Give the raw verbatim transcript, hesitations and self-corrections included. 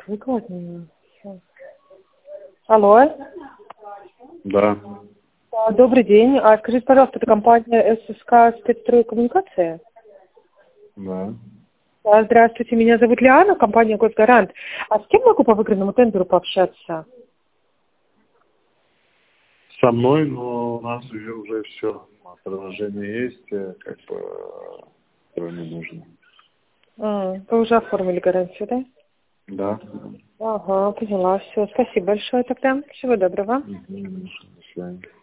Выкладываю. Алло. Да. А, Добрый день. А скажите, пожалуйста, это компания ССК спецстройкоммуникация? Да. А, Здравствуйте, меня зовут Лиана, компания Госгарант. А с кем могу по выигранному тендеру пообщаться? Со мной, но у нас уже, уже все. Приложение есть, э, как бы, э, которое не нужно. А, вы уже оформили гарантию, да? Да. Ага, поняла. Все, спасибо большое тогда. Всего доброго. Мгм. До свидания.